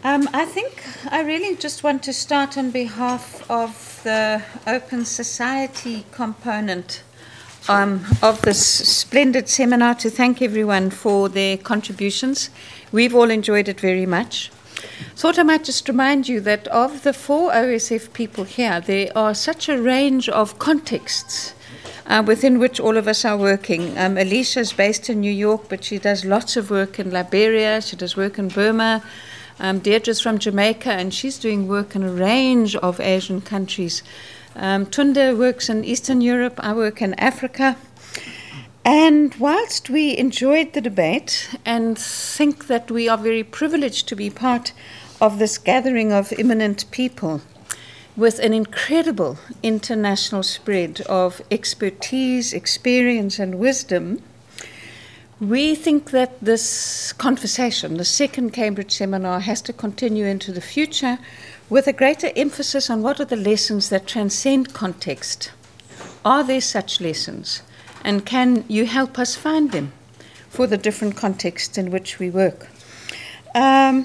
I think I really just want to start on behalf of the Open Society component of this splendid seminar to thank everyone for their contributions. We've all enjoyed it very much. Thought I might just remind you that of the 4 OSF people here, there are such a range of contexts within which all of us are working. Alicia's based in New York, but she does lots of work in Liberia, she does work in Burma. Deirdre's from Jamaica, and she's doing work in a range of Asian countries. Tunde works in Eastern Europe, I work in Africa. And whilst we enjoyed the debate and think that we are very privileged to be part of this gathering of eminent people with an incredible international spread of expertise, experience, and wisdom, we think that this conversation, the second Cambridge seminar, has to continue into the future with a greater emphasis on what are the lessons that transcend context. Are there such lessons? And can you help us find them for the different contexts in which we work? I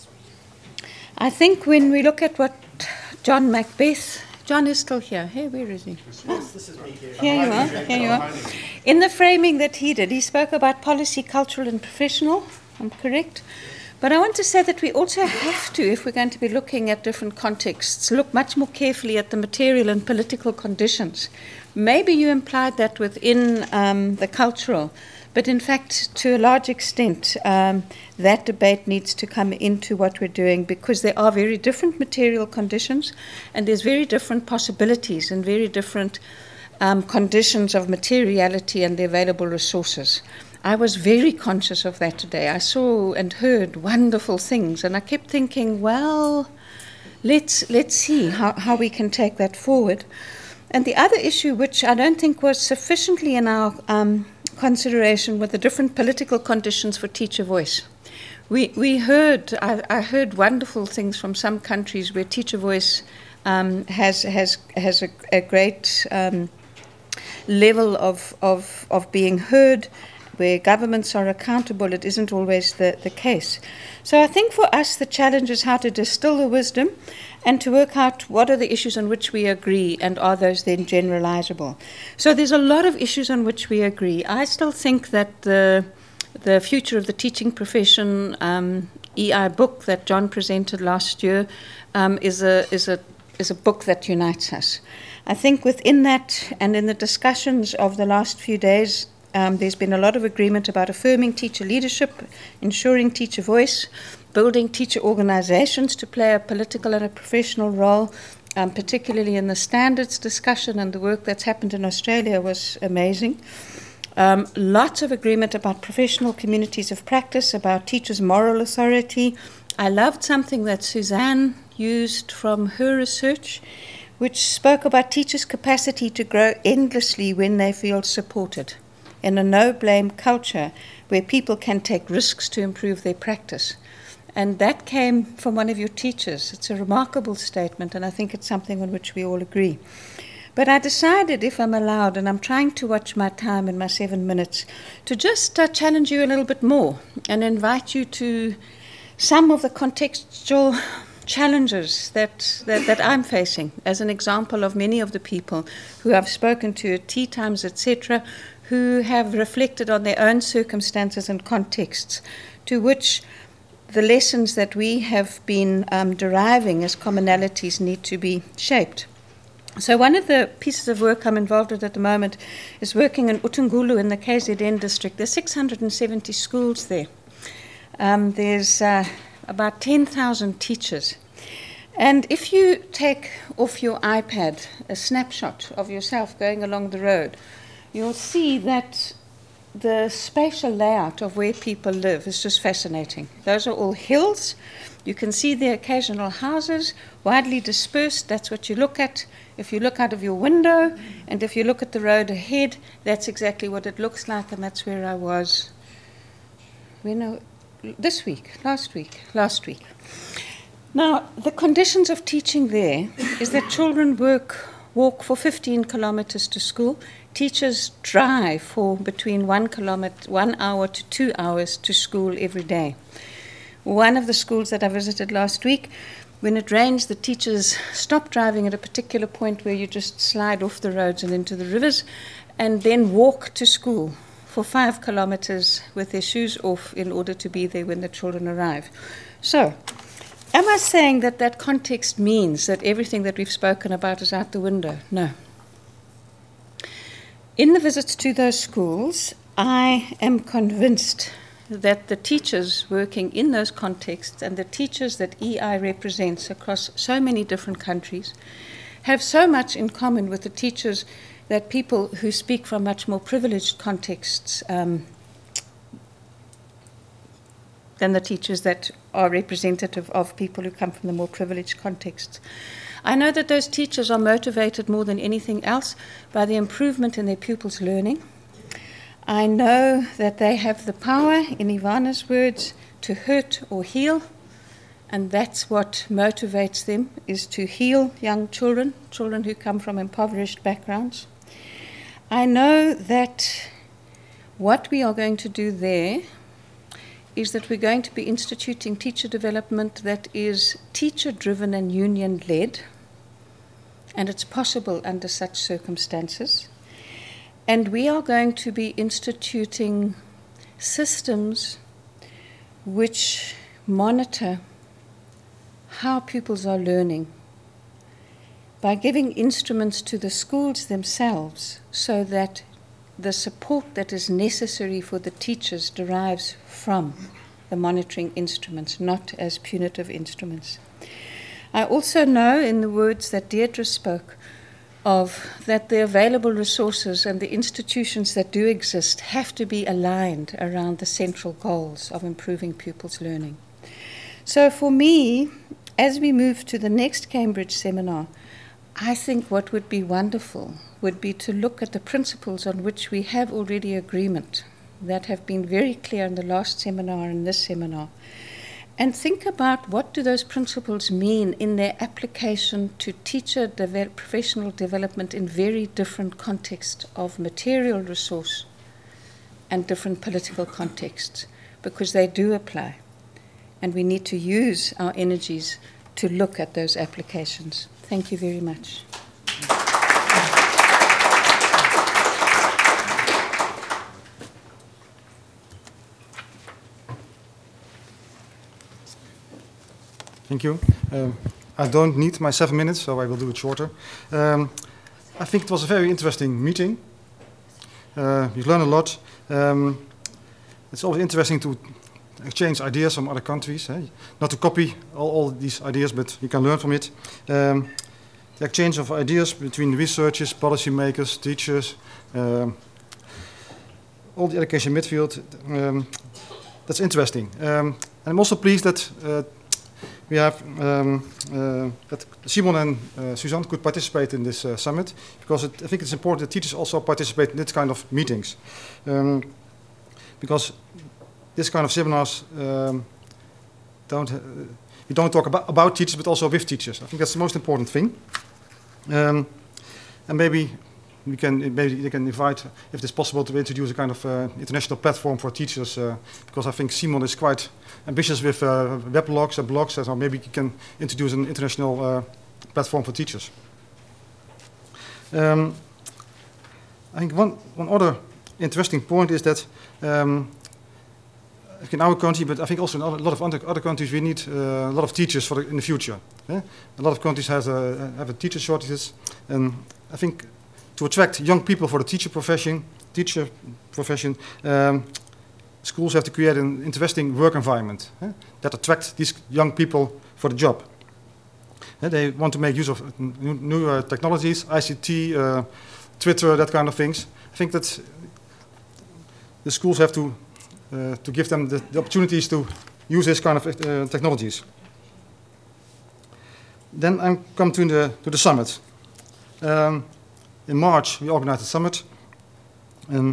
think when we look at what John Macbeth, John is still here. Hey, where is he? Yes, this is me here. Here you are. In the framing that he did, he spoke about policy, cultural, and professional. I'm correct. But I want to say that we also have to, if we're going to be looking at different contexts, look much more carefully at the material and political conditions. Maybe you implied that within the cultural, but in fact, to a large extent, that debate needs to come into what we're doing because there are very different material conditions and there's very different possibilities and very different conditions of materiality and the available resources. I was very conscious of that today. I saw and heard wonderful things and I kept thinking, well, let's see how we can take that forward. And the other issue, which I don't think was sufficiently in our consideration, were the different political conditions for teacher voice. I heard wonderful things from some countries where teacher voice has a great level of being heard. Where governments are accountable, it isn't always the case. So I think for us the challenge is how to distill the wisdom and to work out what are the issues on which we agree and are those then generalizable. So there's a lot of issues on which we agree. I still think that the future of the teaching profession EI book that John presented last year is a book that unites us. I think within that and in the discussions of the last few days, there's been a lot of agreement about affirming teacher leadership, ensuring teacher voice, building teacher organizations to play a political and a professional role, particularly in the standards discussion, and the work that's happened in Australia was amazing. Lots of agreement about professional communities of practice, about teachers' moral authority. I loved something that Suzanne used from her research, which spoke about teachers' capacity to grow endlessly when they feel supported in a no-blame culture where people can take risks to improve their practice. And that came from one of your teachers. It's a remarkable statement, and I think it's something on which we all agree. But I decided, if I'm allowed, and I'm trying to watch my time in my 7 minutes, to just challenge you a little bit more and invite you to some of the contextual challenges that I'm facing, as an example of many of the people who I've spoken to at tea times, etc., who have reflected on their own circumstances and contexts, to which the lessons that we have been deriving as commonalities need to be shaped. So one of the pieces of work I'm involved with at the moment is working in Utungulu in the KZN district. There's 670 schools there. There's about 10,000 teachers. And if you take off your iPad a snapshot of yourself going along the road, you'll see that the spatial layout of where people live is just fascinating. Those are all hills. You can see the occasional houses, widely dispersed. That's what you look at. If you look out of your window, and if you look at the road ahead, that's exactly what it looks like, and that's where I was. Last week. Now, the conditions of teaching there is that children walk for 15 kilometers to school. Teachers drive for between 1 hour to 2 hours to school every day. one of the schools that I visited last week, when it rains, the teachers stop driving at a particular point where you just slide off the roads and into the rivers, and then walk to school for 5 kilometers with their shoes off in order to be there when the children arrive. So, am I saying that that context means that everything that we've spoken about is out the window? No. In the visits to those schools, I am convinced that the teachers working in those contexts and the teachers that EI represents across so many different countries have so much in common with the teachers that people who speak from much more privileged contexts than the teachers that are representative of people who come from the more privileged contexts. I know that those teachers are motivated more than anything else by the improvement in their pupils' learning. I know that they have the power, in Ivana's words, to hurt or heal, and that's what motivates them, is to heal young children, children who come from impoverished backgrounds. I know that what we are going to do there is that we're going to be instituting teacher development that is teacher-driven and union-led, and it's possible under such circumstances. And we are going to be instituting systems which monitor how pupils are learning by giving instruments to the schools themselves so that the support that is necessary for the teachers derives from the monitoring instruments, not as punitive instruments. I also know, in the words that Deirdre spoke of, that the available resources and the institutions that do exist have to be aligned around the central goals of improving pupils' learning. So for me, as we move to the next Cambridge seminar, I think what would be wonderful would be to look at the principles on which we have already agreement that have been very clear in the last seminar and this seminar, and think about what do those principles mean in their application to teacher professional development in very different contexts of material resource and different political contexts, because they do apply. And we need to use our energies to look at those applications. Thank you very much. Thank you. I don't need my 7 minutes, so I will do it shorter. I think it was a very interesting meeting. We've learned a lot. It's always interesting to exchange ideas from other countries. Not to copy all these ideas, but you can learn from it. The exchange of ideas between researchers, policymakers, teachers, all the education midfield. That's interesting. And I'm also pleased that we have that Simon and Suzanne could participate in this summit, because I think it's important that teachers also participate in this kind of meetings, because this kind of seminars you don't talk about teachers, but also with teachers. I think that's the most important thing. And maybe they can invite, if it's possible, to introduce a kind of international platform for teachers, because I think Simon is quite ambitious with weblogs and blogs, so maybe he can introduce an international platform for teachers. I think one other interesting point is that in our country, but I think also in a lot of other countries, we need a lot of teachers in the future. A lot of countries have a teacher shortages, and I think to attract young people for the teacher profession, schools have to create an interesting work environment that attracts these young people for the job. They want to make use of new technologies, ICT, Twitter, that kind of things. I think that the schools have to give them the opportunities to use this kind of technologies. Then I come to the summit. In March, we organized a summit, and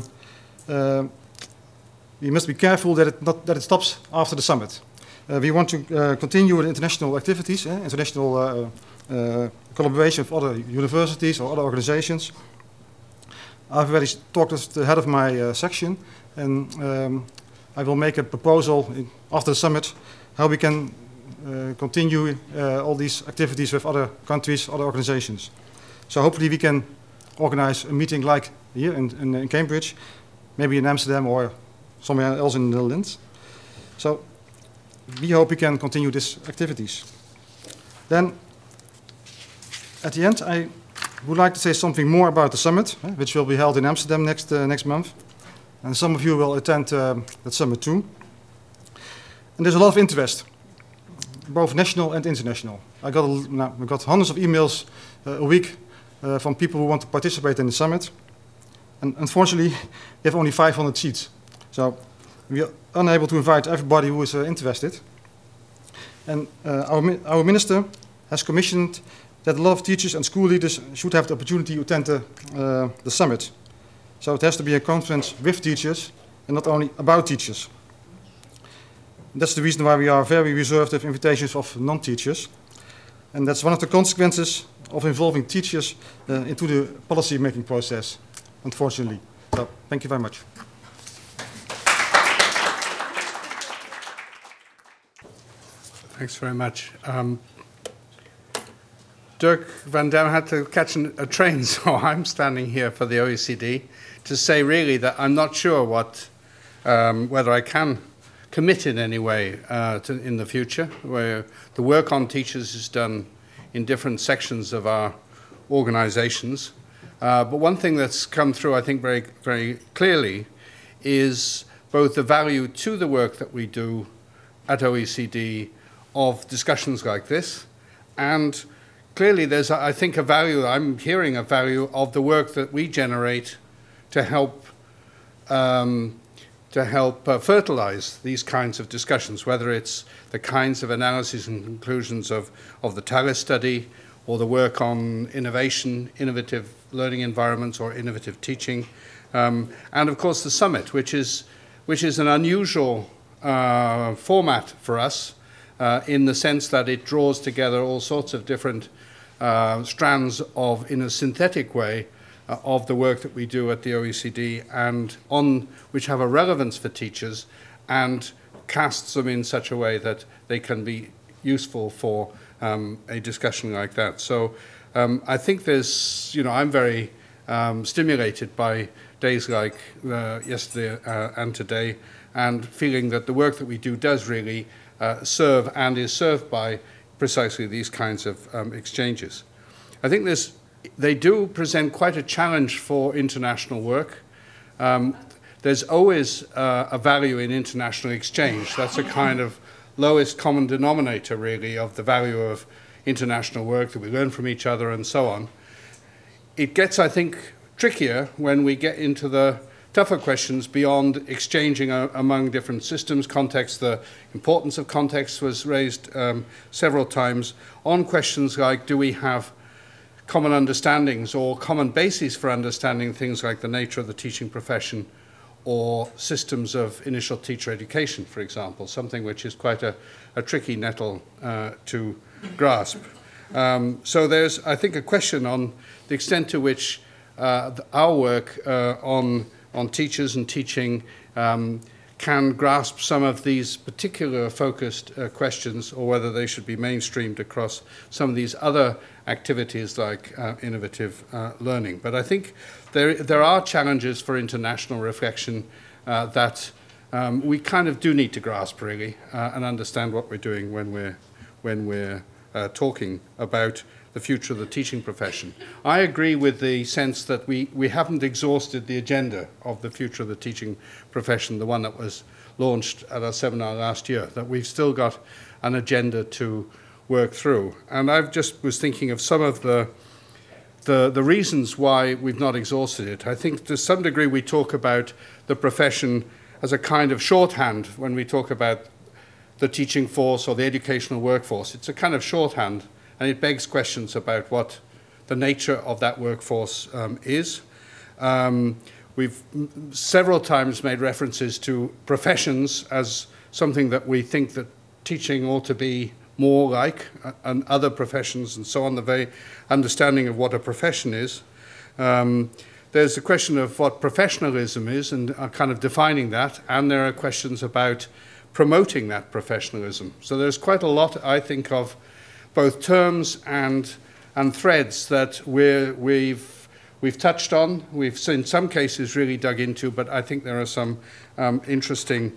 we must be careful that it stops after the summit. We want to continue with international activities, international collaboration with other universities or other organizations. I've already talked to the head of my section, and I will make a proposal after the summit how we can continue all these activities with other countries, other organizations. So hopefully we can organize a meeting like here in Cambridge, maybe in Amsterdam or somewhere else in the Netherlands. So we hope we can continue these activities. Then at the end, I would like to say something more about the summit, which will be held in Amsterdam next month. And some of you will attend that summit too. And there's a lot of interest, both national and international. I got hundreds of emails a week from people who want to participate in the summit. And unfortunately, we have only 500 seats. So we are unable to invite everybody who is interested. And our minister has commissioned that a lot of teachers and school leaders should have the opportunity to attend the summit. So it has to be a conference with teachers and not only about teachers. That's the reason why we are very reserved with invitations of non-teachers. And that's one of the consequences of involving teachers into the policy-making process, unfortunately. So, thank you very much. Thanks very much. Dirk van Dam had to catch a train, so I'm standing here for the OECD to say really that I'm not sure whether I can commit in any way in the future, where the work on teachers is done in different sections of our organizations. But one thing that's come through, I think, very, very clearly is both the value to the work that we do at OECD of discussions like this, and clearly there's, I think, a value, I'm hearing a value of the work that we generate to help fertilize these kinds of discussions, whether it's the kinds of analyses and conclusions of the Thales study, or the work on innovation, innovative learning environments, or innovative teaching, and of course the summit, which is an unusual format for us in the sense that it draws together all sorts of different strands of, in a synthetic way, of the work that we do at the OECD and which have a relevance for teachers, and casts them in such a way that they can be useful for a discussion like that. So I think there's, I'm very stimulated by days like yesterday and today, and feeling that the work that we do does really serve and is served by precisely these kinds of exchanges. I think they do present quite a challenge for international work. There's always a value in international exchange. That's a kind of lowest common denominator, really, of the value of international work, that we learn from each other and so on. It gets, I think, trickier when we get into the tougher questions beyond exchanging among different systems. Context, the importance of context was raised several times on questions like, do we have common understandings or common bases for understanding things like the nature of the teaching profession or systems of initial teacher education, for example, something which is quite a tricky nettle to grasp. So there's, I think, a question on the extent to which our work on teachers and teaching can grasp some of these particular focused questions, or whether they should be mainstreamed across some of these other activities like innovative learning. But I think there are challenges for international reflection that we kind of do need to grasp, really, and understand what we're doing when we're talking about the future of the teaching profession. I agree with the sense that we haven't exhausted the agenda of the future of the teaching profession, the one that was launched at our seminar last year, that we've still got an agenda to work through. And I just was thinking of some of the reasons why we've not exhausted it. I think to some degree we talk about the profession as a kind of shorthand when we talk about the teaching force or the educational workforce. It's a kind of shorthand, and it begs questions about what the nature of that workforce is. We've several times made references to professions as something that we think that teaching ought to be more like, and other professions and so on, the very understanding of what a profession is. there's a question of what professionalism is and kind of defining that, and there are questions about promoting that professionalism. So there's quite a lot, I think, of both terms and threads that we've touched on. We've, in some cases, really dug into, but I think there are some interesting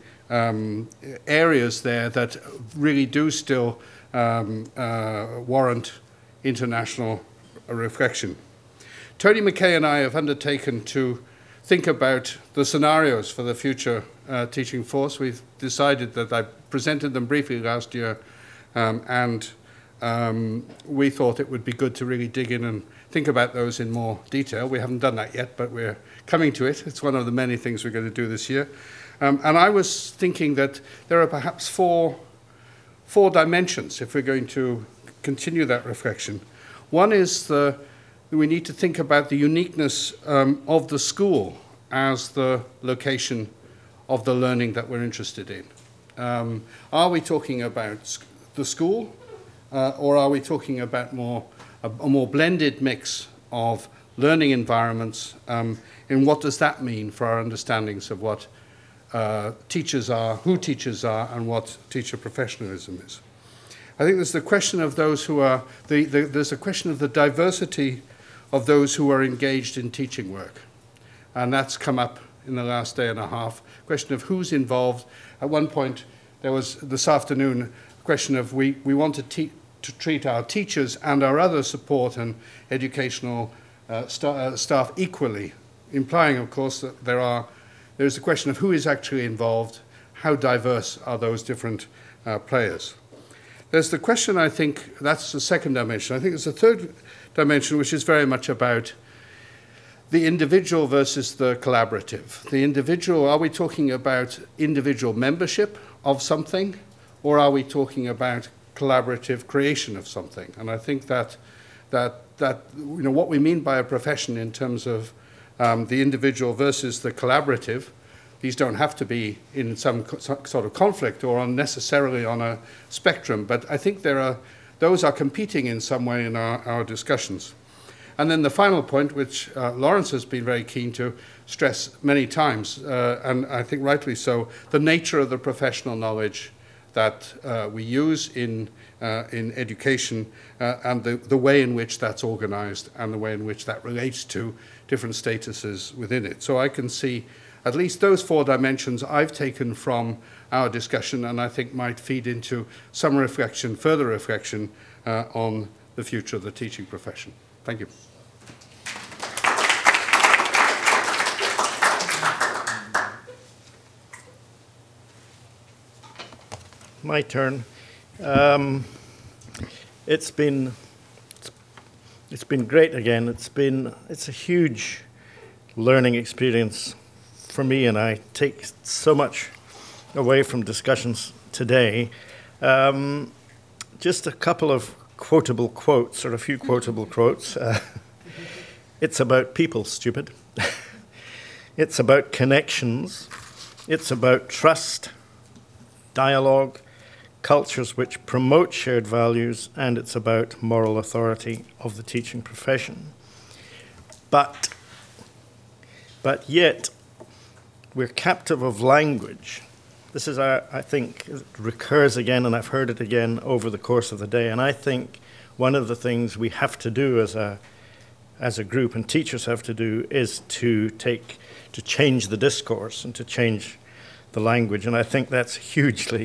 areas there that really do still warrant international reflection. Tony McKay and I have undertaken to think about the scenarios for the future teaching force. We've decided that I presented them briefly last year, and we thought it would be good to really dig in and think about those in more detail. We haven't done that yet, but we're coming to it. It's one of the many things we're going to do this year. And I was thinking that there are perhaps four dimensions if we're going to continue that reflection. One is we need to think about the uniqueness of the school as the location of the learning that we're interested in. Are we talking about the school, or are we talking about a more blended mix of learning environments, and what does that mean for our understandings of what teachers are, who teachers are, and what teacher professionalism is? I think there's the question of those who are, there's a question of the diversity of those who are engaged in teaching work. And that's come up in the last day and a half. Question of who's involved. At one point, there was this afternoon a question of we want to treat our teachers and our other support and educational staff equally, implying, of course, that there's a question of who is actually involved, how diverse are those different players. There's the question, I think, that's the second dimension. I think there's a third dimension, which is very much about the individual versus the collaborative. The individual, are we talking about individual membership of something, or are we talking about collaborative creation of something? And I think that what we mean by a profession in terms of the individual versus the collaborative, these don't have to be in some sort of conflict or unnecessarily on a spectrum, but I think those are competing in some way in our discussions. And then the final point, which Lawrence has been very keen to stress many times, and I think rightly so, the nature of the professional knowledge that we use in education, and the way in which that's organized and the way in which that relates to different statuses within it. So I can see at least those four dimensions I've taken from our discussion, and I think might feed into some reflection, further reflection on the future of the teaching profession. Thank you. My turn. It's been great again. It's a huge learning experience for me, and I take so much away from discussions today. Just a couple of quotable quotes, or a few quotable quotes. It's about people, stupid. It's about connections. It's about trust, dialogue, cultures which promote shared values, and it's about moral authority of the teaching profession. But yet, we're captive of language. This is, I think, it recurs again, and I've heard it again over the course of the day, and I think one of the things we have to do as a group, and teachers have to do, is to change the discourse and to change the language, and I think that's hugely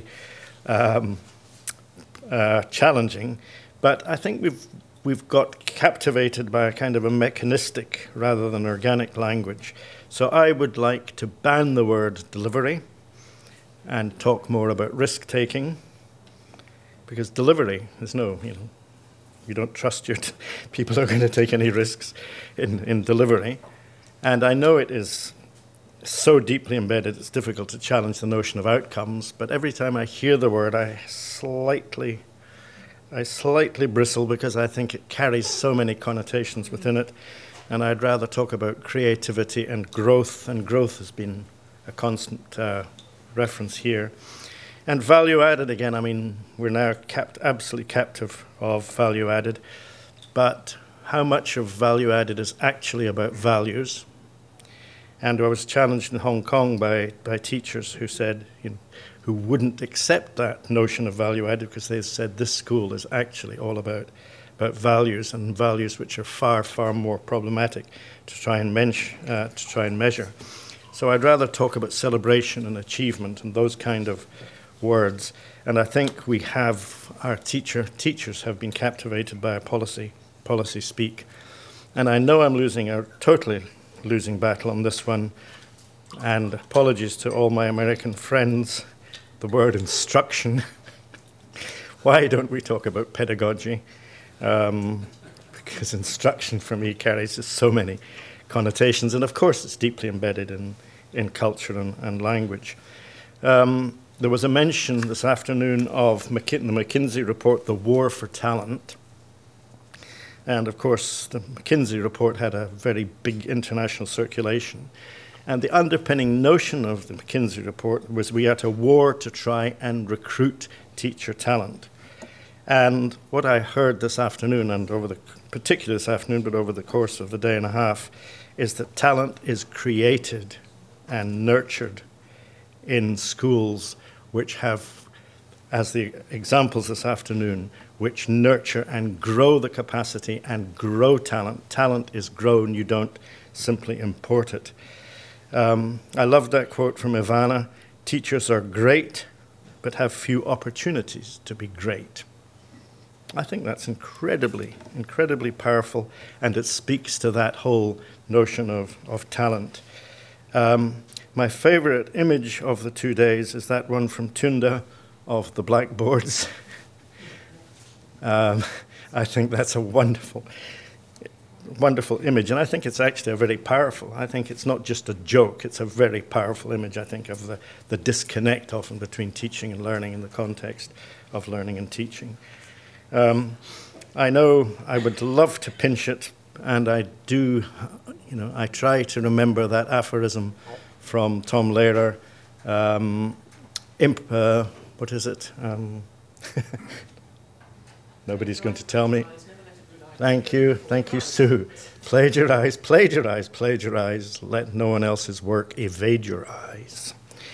challenging. But I think we've got captivated by a kind of a mechanistic rather than organic language. So I would like to ban the word delivery and talk more about risk-taking, because delivery is you don't trust your people are going to take any risks in delivery. And I know it is so deeply embedded, it's difficult to challenge the notion of outcomes, but every time I hear the word, I slightly bristle, because I think it carries so many connotations within it, and I'd rather talk about creativity and growth has been a constant reference here. And value added, again, I mean, we're now absolutely captive of value added, but how much of value added is actually about values And I was challenged in Hong Kong by teachers who said, who wouldn't accept that notion of value added because they said this school is actually all about values, and values which are far, far more problematic to try and measure. So I'd rather talk about celebration and achievement and those kind of words. And I think we have, our teachers have been captivated by our policy speak. And I know I'm totally losing battle on this one. And apologies to all my American friends, the word instruction. Why don't we talk about pedagogy? Because instruction for me carries just so many connotations. And of course, it's deeply embedded in culture and language. There was a mention this afternoon of the McKinsey report, The War for Talent. And of course, the McKinsey report had a very big international circulation. And the underpinning notion of the McKinsey report was we are at a war to try and recruit teacher talent. And what I heard this afternoon, and particularly this afternoon, but over the course of the day and a half, is that talent is created and nurtured in schools which have, as the examples this afternoon, which nurture and grow the capacity and grow talent. Talent is grown, you don't simply import it. I love that quote from Ivana, teachers are great, but have few opportunities to be great. I think that's incredibly, incredibly powerful, and it speaks to that whole notion of talent. My favorite image of the 2 days is that one from Tunda of the blackboards. I think that's a wonderful image, and I think it's actually very powerful. I think it's not just a joke, it's a very powerful image, I think, of the disconnect often between teaching and learning in the context of learning and teaching. I know I would love to pinch it, and I do, I try to remember that aphorism from Tom Lehrer, what is it? Nobody's going to tell me. Thank you, Sue. Plagiarize, plagiarize, plagiarize. Let no one else's work evade your eyes.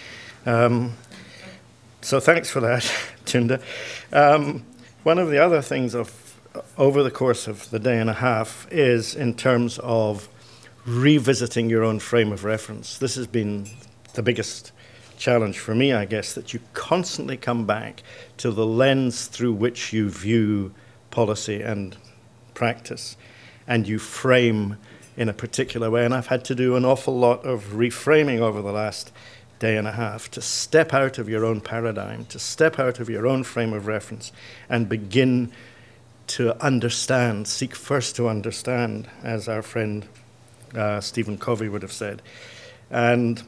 So thanks for that, Tunda. One of the other things over the course of the day and a half is in terms of revisiting your own frame of reference. This has been the biggest challenge for me, I guess, that you constantly come back to the lens through which you view policy and practice, and you frame in a particular way. And I've had to do an awful lot of reframing over the last day and a half to step out of your own paradigm, to step out of your own frame of reference and begin to understand, seek first to understand, as our friend Stephen Covey would have said. And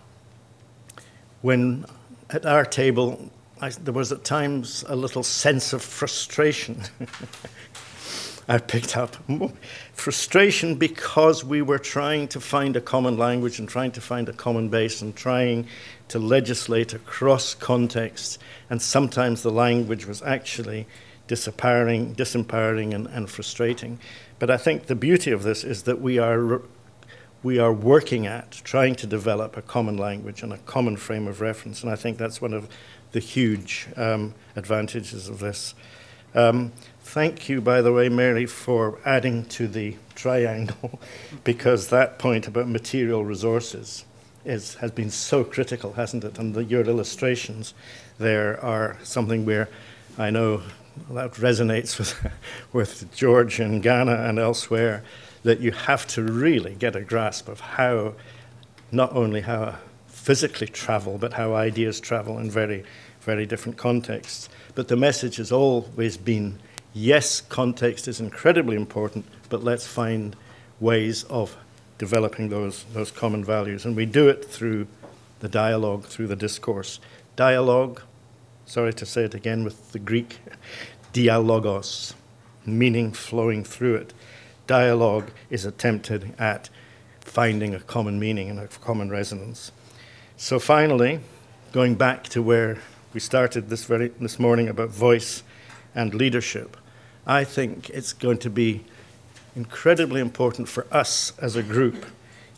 when at our table, there was at times a little sense of frustration. I picked up frustration because we were trying to find a common language and trying to find a common base and trying to legislate across contexts, and sometimes the language was actually disempowering and frustrating. But I think the beauty of this is that we are working at trying to develop a common language and a common frame of reference, and I think that's one of the huge advantages of this. Thank you, by the way, Mary, for adding to the triangle, because that point about material resources has been so critical, hasn't it? And your illustrations there are something where I know that resonates with George in Ghana and elsewhere, that you have to really get a grasp of how, not only how physically travel, but how ideas travel in very, very different contexts. But the message has always been, yes, context is incredibly important, but let's find ways of developing those common values. And we do it through the dialogue, through the discourse. Dialogue, sorry to say it again with the Greek, dialogos, meaning flowing through it. Dialogue is attempted at finding a common meaning and a common resonance. So finally, going back to where we started this morning about voice and leadership, I think it's going to be incredibly important for us as a group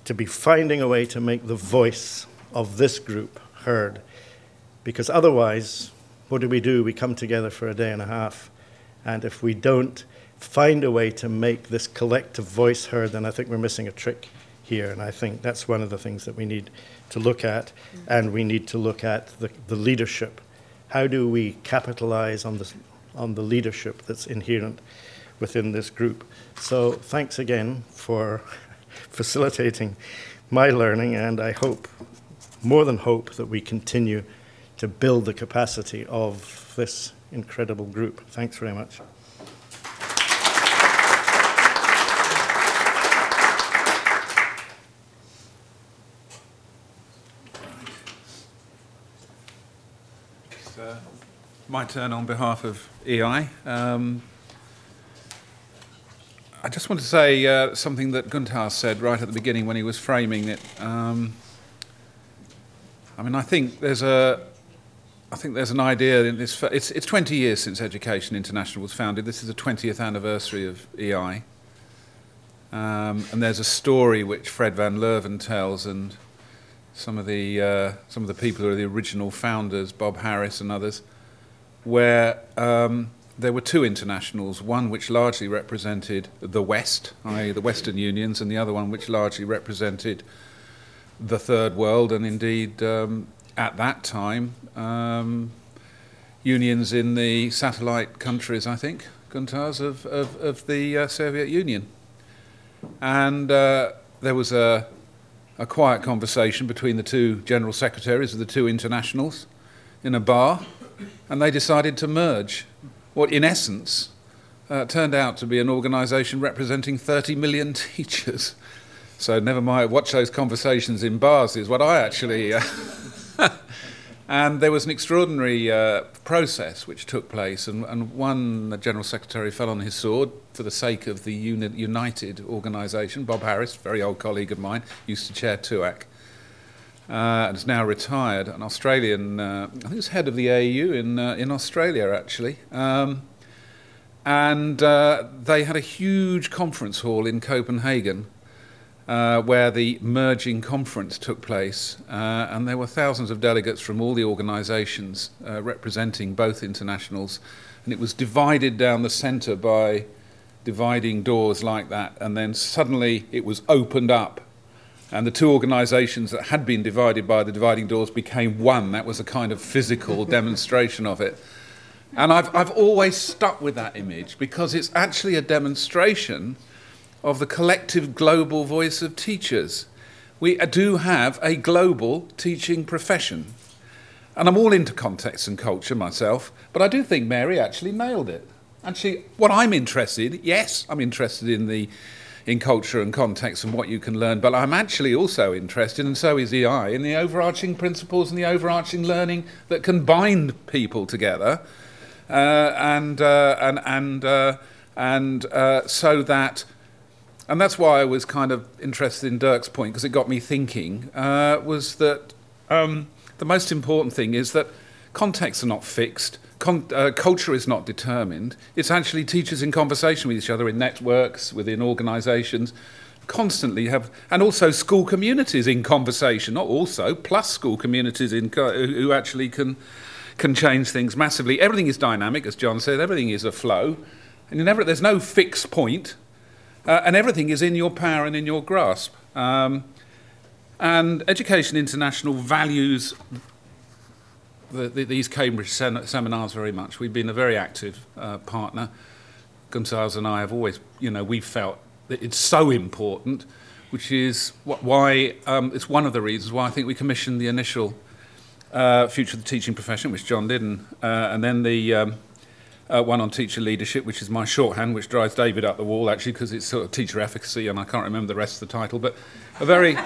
to be finding a way to make the voice of this group heard. Because otherwise, what do? We come together for a day and a half, and if we don't find a way to make this collective voice heard, then I think we're missing a trick here, and I think that's one of the things that we need to look at, and we need to look at the leadership. How do we capitalize on the leadership that's inherent within this group? So thanks again for facilitating my learning, and I hope, more than hope, that we continue to build the capacity of this incredible group. Thanks very much. My turn on behalf of EI. I just want to say something that Gunther said right at the beginning when he was framing it. I think there's an idea in this. It's 20 years since Education International was founded. This is the 20th anniversary of EI, and there's a story which Fred Van Leuven tells, and some of the people who are the original founders, Bob Harris and others, where there were two internationals, one which largely represented the West, i.e. the Western unions, and the other one which largely represented the Third World, and indeed, at that time, unions in the satellite countries, I think, Gunther's, of the Soviet Union. And there was a quiet conversation between the two general secretaries of the two internationals in a bar, and they decided to merge what, in essence, turned out to be an organisation representing 30 million teachers. So never mind, watch those conversations in bars is what I actually... And there was an extraordinary process which took place, and one General Secretary fell on his sword for the sake of the United organisation. Bob Harris, a very old colleague of mine, used to chair TUAC, and is now retired, an Australian, I think he was head of the AEU in Australia, actually. And they had a huge conference hall in Copenhagen, where the merging conference took place, and there were thousands of delegates from all the organisations representing both internationals, and it was divided down the centre by dividing doors like that, and then suddenly it was opened up, and the two organisations that had been divided by the dividing doors became one. That was a kind of physical demonstration of it. And I've always stuck with that image, because it's actually a demonstration of the collective global voice of teachers. We do have a global teaching profession. And I'm all into context and culture myself, but I do think Mary actually nailed it. Actually, what I'm interested, yes, I'm interested in culture and context and what you can learn, but I'm actually also interested, and so is EI, in the overarching principles and the overarching learning that can bind people together, so that. And that's why I was kind of interested in Dirk's point, because it got me thinking, was that the most important thing is that contexts are not fixed, culture is not determined. It's actually teachers in conversation with each other in networks, within organisations, constantly have, and also school communities in conversation, not also, plus school communities who actually can change things massively. Everything is dynamic, as John said, everything is a flow, and there's no fixed point. And everything is in your power and in your grasp. And Education International values these Cambridge seminars very much. We've been a very active partner. Gonzales and I have always, we've felt that it's so important, which is why it's one of the reasons why I think we commissioned the initial Future of the Teaching Profession, which John did, and then the one on teacher leadership, which is my shorthand, which drives David up the wall, actually, because it's sort of teacher efficacy, and I can't remember the rest of the title. But a very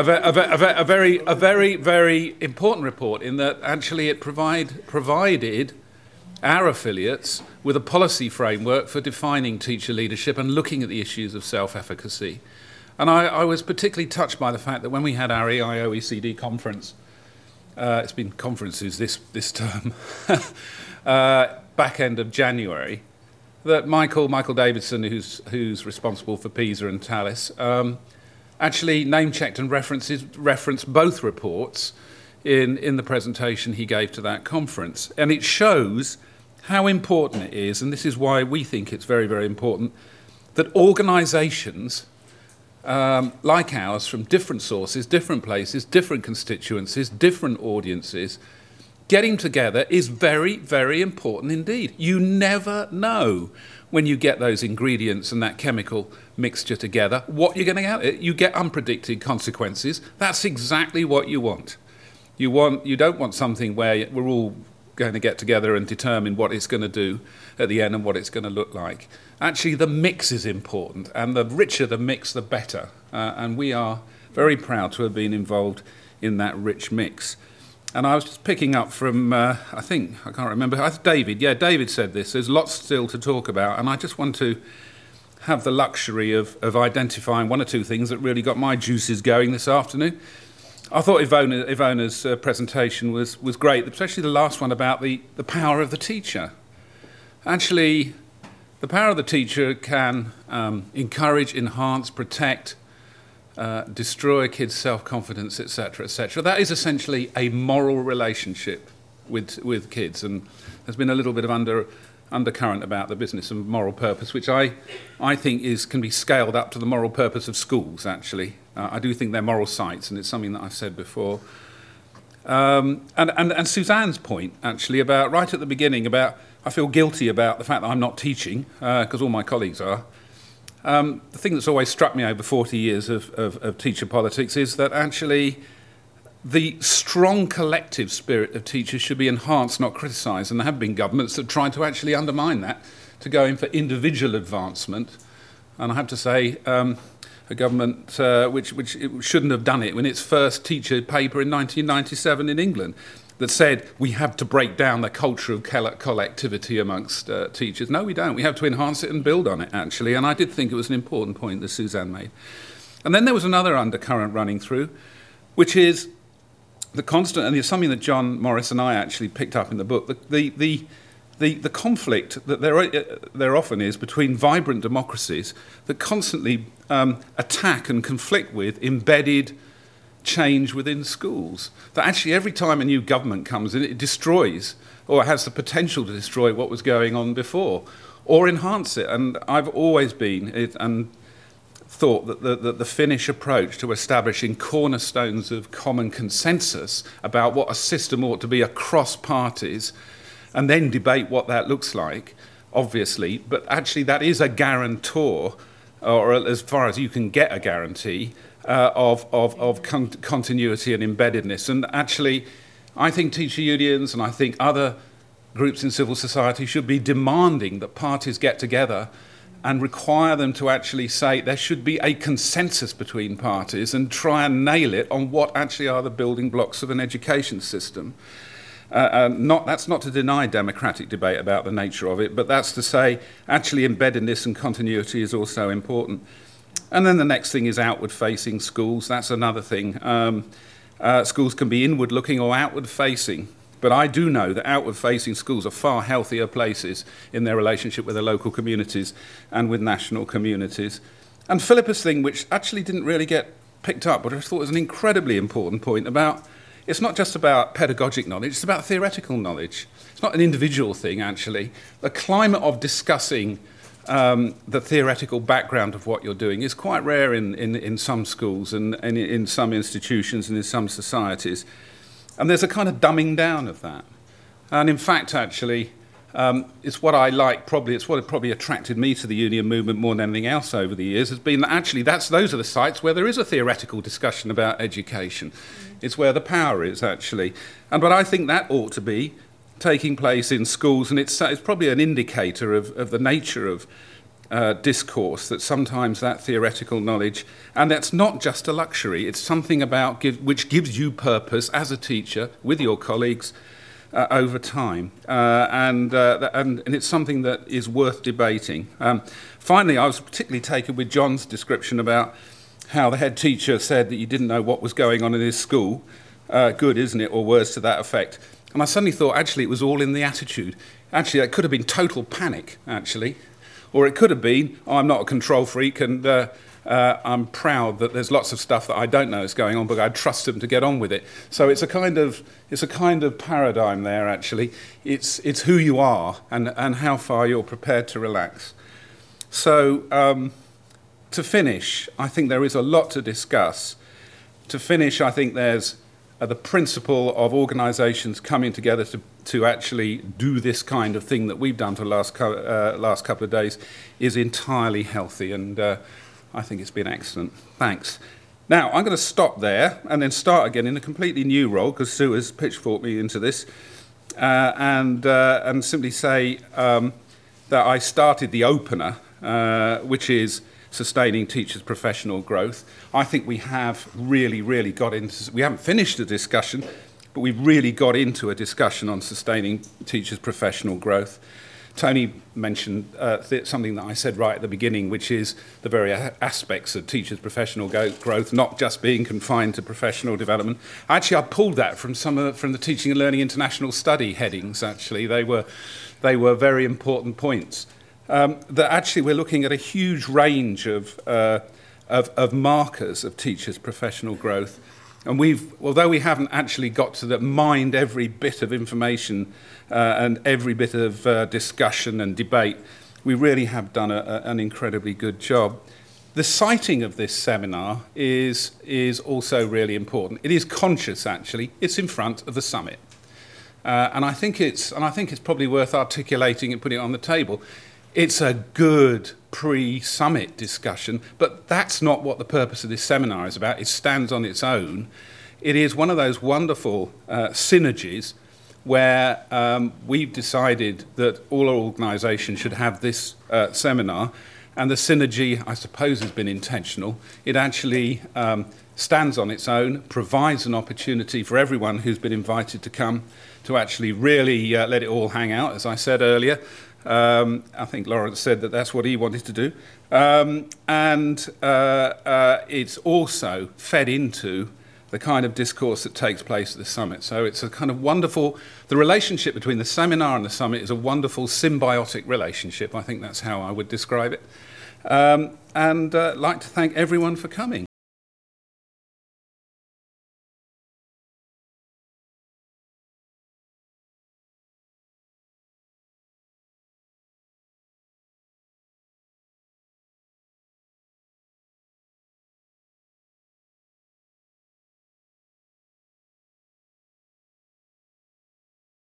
important report in that actually it provided our affiliates with a policy framework for defining teacher leadership and looking at the issues of self-efficacy. And I was particularly touched by the fact that when we had our EI-OECD conference, it's been conferences this term. Back end of January, that Michael Davidson, who's responsible for PISA and TALIS, actually name-checked and referenced both reports in the presentation he gave to that conference. And it shows how important it is, and this is why we think it's very, very important, that organisations like ours from different sources, different places, different constituencies, different audiences, getting together is very, very important indeed. You never know when you get those ingredients and that chemical mixture together what you're going to get. You get unpredicted consequences. That's exactly what you want. You don't want something where we're all going to get together and determine what it's going to do at the end and what it's going to look like. Actually, the mix is important, and the richer the mix, the better. And we are very proud to have been involved in that rich mix. And I was just picking up from, I can't remember, David. Yeah, David said this. There's lots still to talk about, and I just want to have the luxury of identifying one or two things that really got my juices going this afternoon. I thought Ivona's presentation was great, especially the last one about the power of the teacher. Actually, the power of the teacher can encourage, enhance, protect, destroy kids' self-confidence, etc., etc. That is essentially a moral relationship with kids, and there's been a little bit of undercurrent about the business of moral purpose, which I think can be scaled up to the moral purpose of schools, actually. I do think they're moral sites, and it's something that I've said before. And Suzanne's point, actually, about right at the beginning, about I feel guilty about the fact that I'm not teaching, because all my colleagues are. The thing that's always struck me over 40 years of teacher politics is that actually the strong collective spirit of teachers should be enhanced, not criticised, and there have been governments that tried to actually undermine that, to go in for individual advancement. And I have to say, a government which shouldn't have done it, in its first teacher paper in 1997 in England, that said we have to break down the culture of collectivity amongst teachers. No, we don't. We have to enhance it and build on it, actually. And I did think it was an important point that Suzanne made. And then there was another undercurrent running through, which is the constant, and it's something that John Morris and I actually picked up in the book, the conflict that there often is between vibrant democracies that constantly attack and conflict with embedded change within schools. That actually every time a new government comes in, it destroys, or has the potential to destroy what was going on before, or enhance it. And I've always thought that the Finnish approach to establishing cornerstones of common consensus about what a system ought to be across parties, and then debate what that looks like, obviously, but actually that is a guarantor, or as far as you can get a guarantee, of continuity and embeddedness. And actually, I think teacher unions and I think other groups in civil society should be demanding that parties get together and require them to actually say there should be a consensus between parties and try and nail it on what actually are the building blocks of an education system. That's not to deny democratic debate about the nature of it, but that's to say actually embeddedness and continuity is also important. And then the next thing is outward-facing schools. That's another thing. Schools can be inward-looking or outward-facing. But I do know that outward-facing schools are far healthier places in their relationship with their local communities and with national communities. And Philippa's thing, which actually didn't really get picked up, but I thought was an incredibly important point about, it's not just about pedagogic knowledge, it's about theoretical knowledge. It's not an individual thing, actually. The climate of discussing the theoretical background of what you're doing is quite rare in some schools and in some institutions and in some societies. And there's a kind of dumbing down of that. And in fact, actually, it's what I like, it's what probably attracted me to the union movement more than anything else over the years, has been that actually those are the sites where there is a theoretical discussion about education. It's where the power is, actually. But I think that ought to be taking place in schools, and it's probably an indicator of the nature of discourse, that sometimes that theoretical knowledge, and that's not just a luxury, it's something about which gives you purpose as a teacher with your colleagues over time, and it's something that is worth debating. Finally, I was particularly taken with John's description about how the head teacher said that you didn't know what was going on in his school. Good, isn't it? Or words to that effect. And I suddenly thought, actually, it was all in the attitude. Actually, it could have been total panic, actually. Or it could have been, I'm not a control freak and I'm proud that there's lots of stuff that I don't know is going on, but I trust them to get on with it. So it's a kind of paradigm there. Actually, it's who you are and how far you're prepared to relax. So to finish, I think there is a lot to discuss. To finish, I think there's the principle of organisations coming together to actually do this kind of thing that we've done for the last couple of days is entirely healthy, and I think it's been excellent. Thanks. Now, I'm going to stop there and then start again in a completely new role, because Sue has pitchforked me into this, and simply say that I started the opener, which is sustaining teachers' professional growth. I think we have really got into, we haven't finished the discussion, but we've really got into a discussion on sustaining teachers' professional growth. Tony mentioned something that I said right at the beginning, which is the very aspects of teachers' professional growth, not just being confined to professional development. Actually, I pulled that from from the Teaching and Learning International Study headings. Actually, they were very important points. That actually we're looking at a huge range of markers of teachers' professional growth, and although we haven't actually got to mind every bit of information and every bit of discussion and debate, we really have done an incredibly good job. The citing of this seminar is also really important. It is conscious, actually. It's in front of the summit, and I think it's probably worth articulating and putting it on the table. It's a good pre-summit discussion, but that's not what the purpose of this seminar is about. It stands on its own. It is one of those wonderful synergies where we've decided that all our organisations should have this seminar, and the synergy, I suppose, has been intentional. It actually stands on its own, provides an opportunity for everyone who's been invited to come to actually really let it all hang out, as I said earlier. I think Lawrence said that that's what he wanted to do. And it's also fed into the kind of discourse that takes place at the summit. So it's a kind of wonderful, the relationship between the seminar and the summit is a wonderful symbiotic relationship. I think that's how I would describe it. And I'd like to thank everyone for coming.